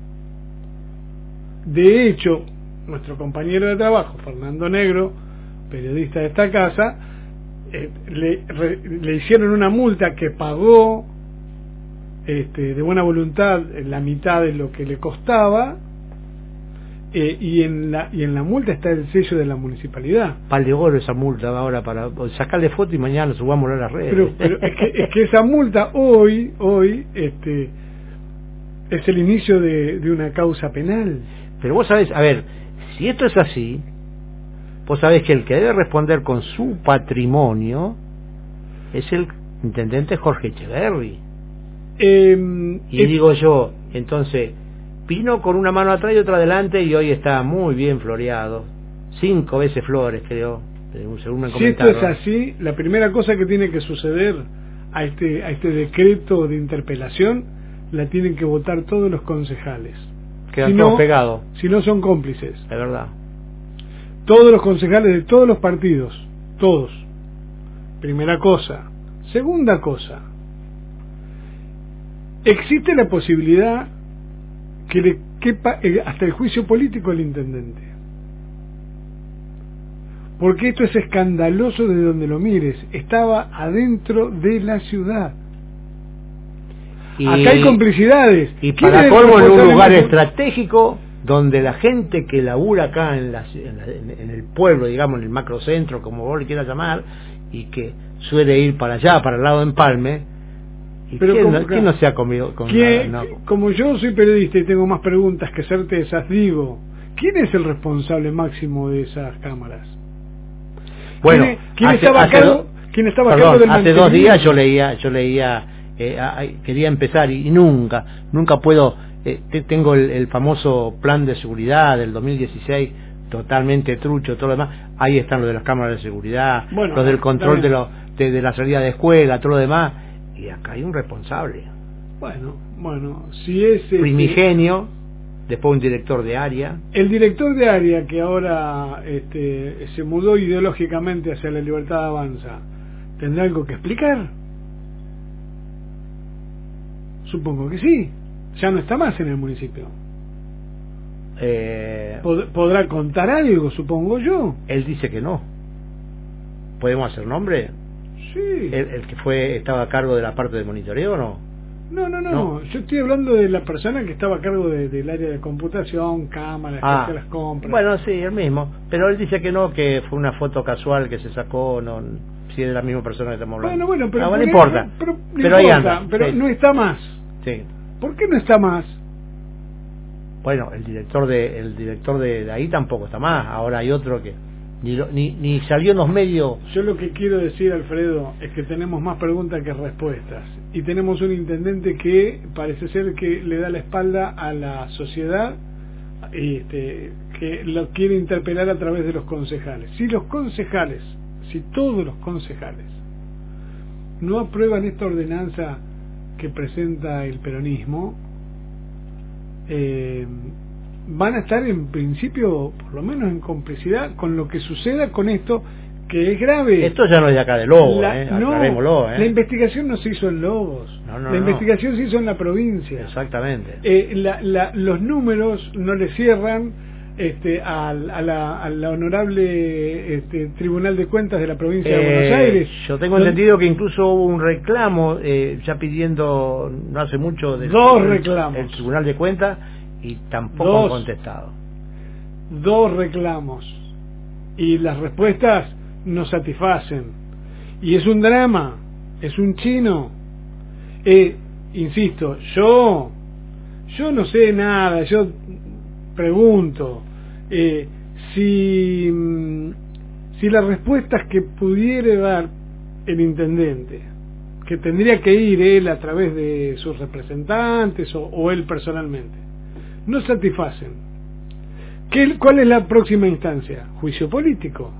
De hecho, nuestro compañero de trabajo, Fernando Negro, periodista de esta casa, eh, le, re, le hicieron una multa que pagó este, de buena voluntad la mitad de lo que le costaba, eh, y en la y en la multa está el sello de la municipalidad. Pal de oro esa multa ahora para sacarle foto y mañana subamos a las redes. Pero, pero es, que, es que esa multa hoy hoy este es el inicio de, de una causa penal. Pero vos sabés, a ver, si esto es así, vos sabés que el que debe responder con su patrimonio es el intendente Jorge Echeverri. Eh, y es, digo yo, entonces, vino con una mano atrás y otra adelante y hoy está muy bien floreado. Cinco veces flores, creo, según me comentaron. Si esto es así, la primera cosa que tiene que suceder a este, a este decreto de interpelación, la tienen que votar todos los concejales. Quedan si todos no, pegados. Si no son cómplices. Es verdad. Todos los concejales de todos los partidos, todos. Primera cosa. Segunda cosa, existe la posibilidad que le quepa hasta el juicio político al intendente, porque esto es escandaloso de donde lo mires. Estaba adentro de la ciudad. Y, acá hay complicidades. Y para colmo en un lugar estratégico donde la gente que labura acá en, la, en, la, en el pueblo, digamos, en el macrocentro, como vos le quieras llamar, y que suele ir para allá, para el lado de Empalme, ¿y pero quién, como, no, ¿quién no se ha comido con ¿quién, nada? No. Como yo soy periodista y tengo más preguntas que certezas, digo, ¿quién es el responsable máximo de esas cámaras? Bueno, ¿quién, quién hace, estaba hace a cargo, do, ¿quién estaba perdón, a cargo del hace dos días yo leía, yo leía, eh, a, quería empezar y, y nunca, nunca puedo, eh, te, tengo el, el famoso plan de seguridad del dos mil dieciséis, totalmente trucho, todo lo demás. Ahí están los de las cámaras de seguridad, bueno, los del control de, lo, de, de la salida de escuela, todo lo demás. Y acá hay un responsable. Bueno, bueno, si es este, primigenio, después un director de área. El director de área que ahora este, se mudó ideológicamente hacia la Libertad Avanza, ¿tendrá algo que explicar? Supongo que sí. Ya no está más en el municipio. Eh, Pod- ¿Podrá contar algo, supongo yo? Él dice que no. ¿Podemos hacer nombre? Sí. ¿El, el que fue estaba a cargo de la parte de monitoreo o no? No, no, no, no. Yo estoy hablando de la persona que estaba a cargo de, del área de computación, cámaras, ah, que hace las compras. Bueno, sí, el mismo. Pero él dice que no, que fue una foto casual que se sacó, no, si es de la misma persona que estamos hablando. Bueno, bueno, pero, ah, bueno, no importa. Pero, no pero ahí importa, anda. pero sí. no está más. Sí. ¿Por qué no está más? Bueno, el director de el director de, de ahí tampoco está más. Ahora hay otro que ni, lo, ni ni salió en los medios. Yo lo que quiero decir, Alfredo, es que tenemos más preguntas que respuestas. Y tenemos un intendente que parece ser que le da la espalda a la sociedad, este, que lo quiere interpelar a través de los concejales. Si los concejales, si todos los concejales no aprueban esta ordenanza que presenta el peronismo, eh, van a estar en principio, por lo menos en complicidad con lo que suceda con esto, que es grave. Esto ya no es de acá de Lobos, la, eh, no, aclarémoslo, eh. La investigación no se hizo en Lobos, no, no, la no. investigación se hizo en la provincia. Exactamente. Eh, la, la, los números no le cierran este, al, a, la, a la honorable este, Tribunal de Cuentas de la provincia eh, de Buenos Aires. Yo tengo Don, entendido que incluso hubo un reclamo, eh, ya pidiendo, no hace mucho, del, dos reclamos. El, el Tribunal de Cuentas, y tampoco dos, han contestado. Dos reclamos. Y las respuestas no satisfacen. Y es un drama, es un chino. Eh, insisto, yo, yo no sé nada, yo pregunto. Eh, si, si las respuestas que pudiera dar el intendente, que tendría que ir él a través de sus representantes o, o él personalmente, no satisfacen, ¿qué, ¿cuál es la próxima instancia? Juicio político.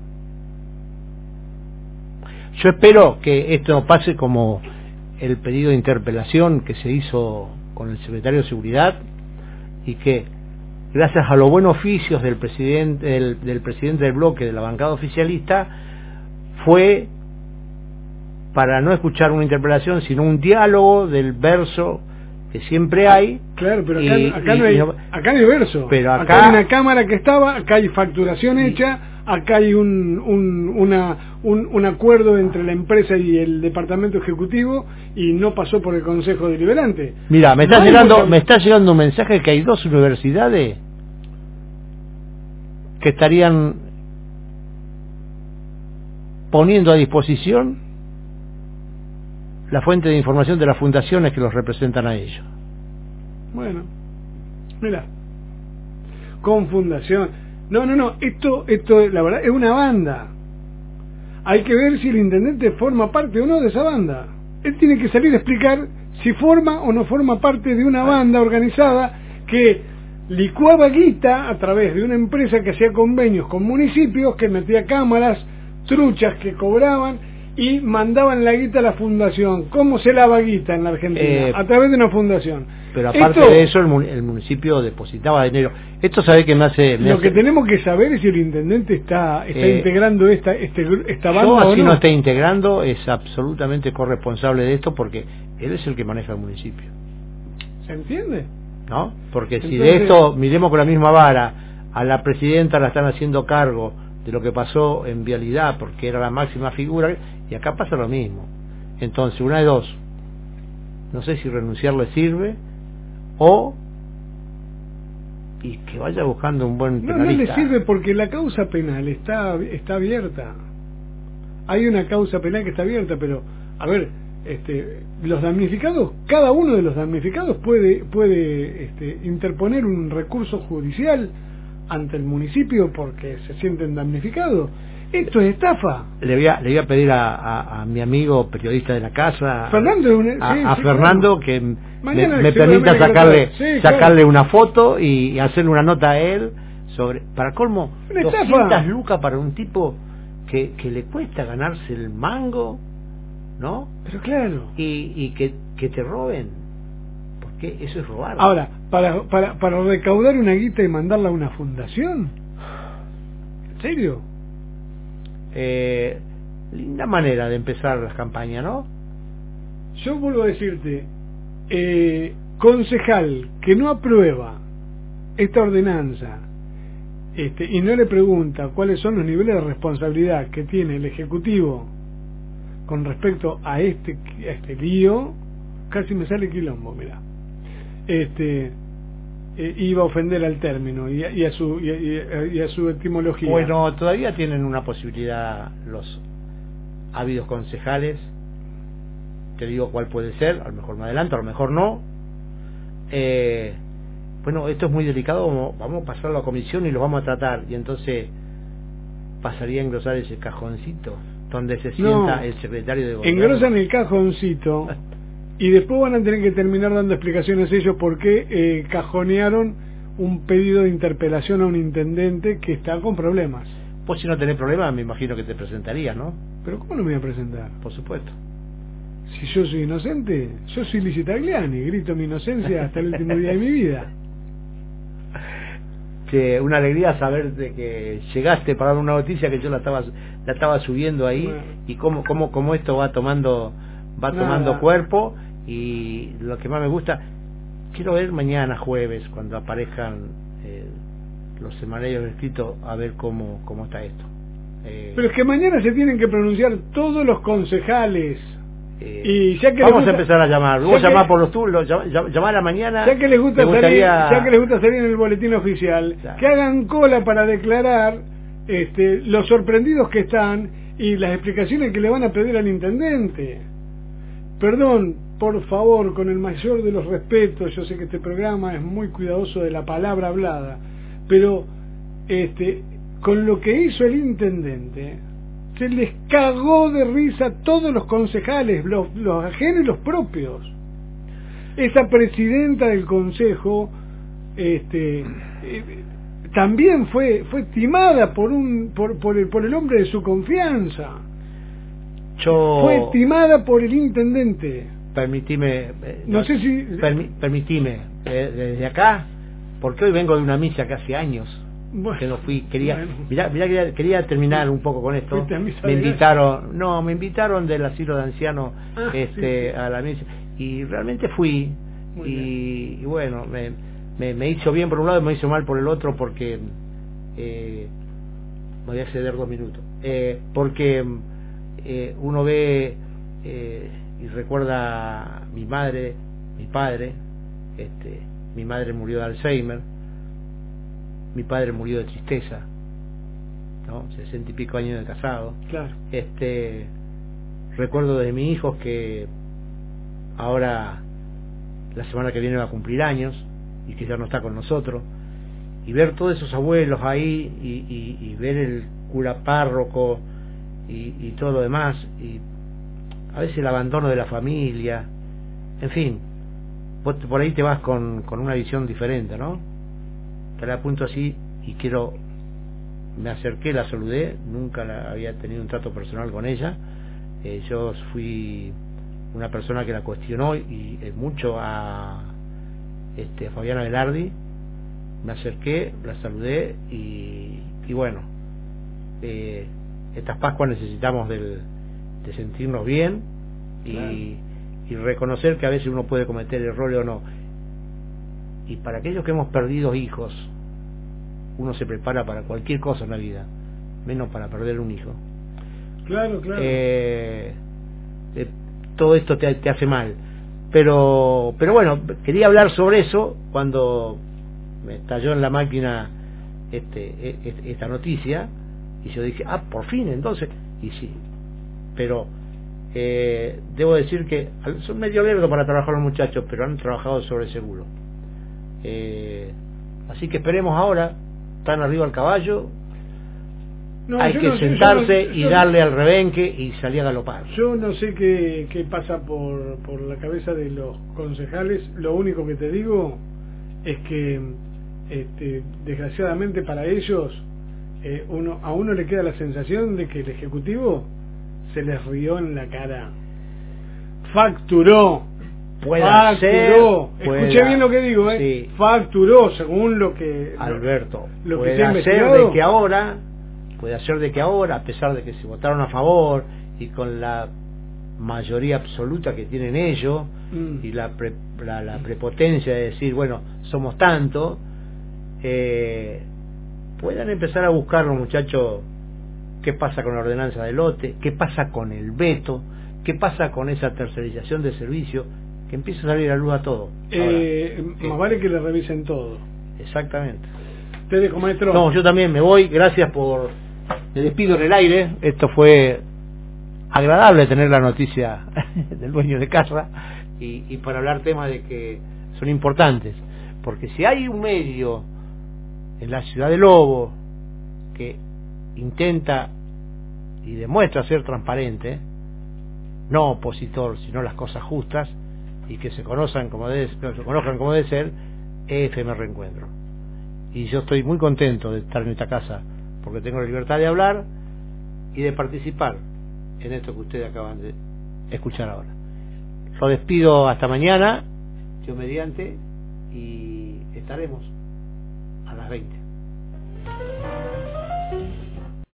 Yo espero que esto no pase como el pedido de interpelación que se hizo con el secretario de Seguridad, y que gracias a los buenos oficios del presidente del, del presidente del bloque de la bancada oficialista, fue para no escuchar una interpelación sino un diálogo del verso que siempre hay. Claro, pero acá, y, acá, y, no, hay, no, acá no hay verso. Pero acá, acá hay una cámara que estaba, acá hay facturación y, hecha, acá hay un, un, una, un, un acuerdo entre la empresa y el departamento ejecutivo, y no pasó por el Consejo Deliberante. Mira, me está no llegando, mucha... me está llegando un mensaje que hay dos universidades que estarían poniendo a disposición la fuente de información de las fundaciones que los representan a ellos. Bueno, mira, con fundación. No, no, no, esto, esto, la verdad, es una banda. Hay que ver si el intendente forma parte o no de esa banda. Él tiene que salir a explicar si forma o no forma parte de una banda organizada que licuaba guita a través de una empresa que hacía convenios con municipios, que metía cámaras truchas que cobraban y mandaban la guita a la fundación. ¿Cómo se lava guita en la Argentina? Eh, a través de una fundación. Pero aparte Esto, de eso, el, el municipio depositaba dinero. Esto sabe que me hace... Me lo hace... que tenemos que saber es si el intendente está está eh, integrando esta este, esta banda yo, o así no. no está integrando, es absolutamente corresponsable de esto, porque él es el que maneja el municipio. ¿Se entiende? ¿No? Porque Entonces, si de esto miremos con la misma vara, a la presidenta la están haciendo cargo de lo que pasó en Vialidad, porque era la máxima figura, y acá pasa lo mismo. Entonces, una de dos, no sé si renunciar le sirve, o y que vaya buscando un buen no, penalista. No le sirve, porque la causa penal está está abierta. Hay una causa penal que está abierta, pero, a ver, este, los damnificados, cada uno de los damnificados puede puede este, interponer un recurso judicial ante el municipio porque se sienten damnificados. Esto es estafa. Le voy a, le voy a pedir a, a, a mi amigo periodista de la casa, Fernando, una, a, sí, a sí, Fernando, claro, que Mañana me, me permita sacarle sí, sacarle claro. una foto y, y hacerle una nota a él sobre, para colmo, una doscientas estafa. lucas para un tipo que, que le cuesta ganarse el mango, ¿no? Pero claro. Y, y que, que te roben, porque eso es robar. Ahora, para, para, para recaudar una guita y mandarla a una fundación, ¿en serio? Eh, linda manera de empezar las campañas, ¿no? Yo vuelvo a decirte, eh, concejal que no aprueba esta ordenanza este, y no le pregunta cuáles son los niveles de responsabilidad que tiene el Ejecutivo con respecto a este, a este lío, casi me sale quilombo, mira. Este, eh, iba a ofender al término y a, y a su y a, y a su etimología. Bueno, todavía tienen una posibilidad los ávidos concejales, te digo cuál puede ser, a lo mejor me adelanto, a lo mejor no. Eh, bueno, esto es muy delicado, vamos a pasarlo a comisión y lo vamos a tratar, y entonces pasaría a engrosar ese cajoncito donde se sienta no, el secretario de gobierno. Engrosan el cajoncito y después van a tener que terminar dando explicaciones ellos por qué eh, cajonearon un pedido de interpelación a un intendente que está con problemas. Pues si no tenés problemas, me imagino que te presentarías, ¿no? Pero ¿cómo no me voy a presentar? Por supuesto. Si yo soy inocente, yo soy Lizzie Tagliani, grito mi inocencia hasta el último día de mi vida. Que una alegría saber de que llegaste para dar una noticia que yo la estaba la estaba subiendo ahí, bueno. Y cómo cómo cómo esto va tomando va Nada. tomando cuerpo. Y lo que más me gusta, quiero ver mañana jueves cuando aparezcan eh, los semanarios escritos, a ver cómo cómo está esto. Eh, Pero es que mañana se tienen que pronunciar todos los concejales. Eh, y ya que vamos gusta, a empezar a llamar. Vos llamar por los turnos, llamar a la mañana. Ya que les gusta gustaría... salir, ya que les gusta salir en el boletín oficial, claro. Que hagan cola para declarar este, los sorprendidos que están y las explicaciones que le van a pedir al intendente. Perdón, por favor, con el mayor de los respetos, yo sé que este programa es muy cuidadoso de la palabra hablada, pero este, con lo que hizo el intendente, se les cagó de risa a todos los concejales, los, los ajenos y los propios. Esa presidenta del consejo este, eh, también fue fue timada por un por, por, el, por el hombre de su confianza. Yo... Fue timada por el intendente. Permitime... Eh, no, no sé si... Permi, permitime, eh, desde acá, porque hoy vengo de una misa que hace años... Bueno, que no fui, quería, bueno. mirá, mirá, quería, quería terminar un poco con esto. Me invitaron, no, me invitaron del asilo de ancianos ah, este, sí, sí. a la misa y realmente fui y, y bueno, me, me, me hizo bien por un lado y me hizo mal por el otro porque eh, me voy a ceder dos minutos, eh, porque eh, uno ve eh, y recuerda a mi madre, mi padre, este, mi madre murió de Alzheimer. Mi padre murió de tristeza, ¿no? Sesenta y pico años de casado. Claro. Este, recuerdo de mis hijos que ahora la semana que viene va a cumplir años y que ya no está con nosotros. Y ver todos esos abuelos ahí y, y, y ver el cura párroco y, y todo lo demás. Y a veces el abandono de la familia. En fin, vos por ahí te vas con, con una visión diferente, ¿no? La apunto así y quiero, me acerqué, la saludé, nunca la había tenido un trato personal con ella, eh, yo fui una persona que la cuestionó y eh, mucho a este a Fabiana Velardi, me acerqué, la saludé y, y bueno, eh, estas Pascuas necesitamos del, de sentirnos bien y, claro. y reconocer que a veces uno puede cometer errores o no. Y para aquellos que hemos perdido hijos, uno se prepara para cualquier cosa en la vida, menos para perder un hijo. Claro, claro. Eh, eh, todo esto te, te hace mal. Pero, pero bueno, quería hablar sobre eso cuando me estalló en la máquina este, esta noticia y yo dije, ah, por fin, entonces. Y sí, pero eh, debo decir que son medio lerdos para trabajar los muchachos, pero han trabajado sobre seguro. Eh, así que esperemos ahora, están arriba al caballo, no, hay que no, sentarse no, y yo, darle al rebenque y salir a galopar. Yo no sé qué, qué pasa por, por la cabeza de los concejales, lo único que te digo es que este, desgraciadamente para ellos eh, uno, a uno le queda la sensación de que el Ejecutivo se les rió en la cara, facturó Puede facturó, ser, escuché bien lo que digo, ¿eh? Sí. Facturó según lo que Alberto, lo, lo puede que se ha hacer de que ahora, puede hacer de que ahora, a pesar de que se votaron a favor y con la mayoría absoluta que tienen ellos mm. y la, pre, la, la prepotencia de decir, bueno, somos tanto, eh, puedan empezar a buscar los muchachos qué pasa con la ordenanza de lote, qué pasa con el veto, qué pasa con esa tercerización de servicio, que empiece a salir a luz a todo. Eh, Ahora, más eh, vale que le revisen todo. Exactamente. Te dejo, maestro. No, yo también me voy. Gracias por... Me despido en el aire. Esto fue agradable tener la noticia del dueño de casa y, y para hablar temas de que son importantes. Porque si hay un medio en la ciudad de Lobo que intenta y demuestra ser transparente, no opositor, sino las cosas justas, y que se conozcan como debe, se conozcan como debe ser, F M Reencuentro. y yo estoy muy contento de estar en esta casa porque tengo la libertad de hablar y de participar en esto que ustedes acaban de escuchar ahora. Lo despido hasta mañana, Dios mediante, y estaremos a las veinte.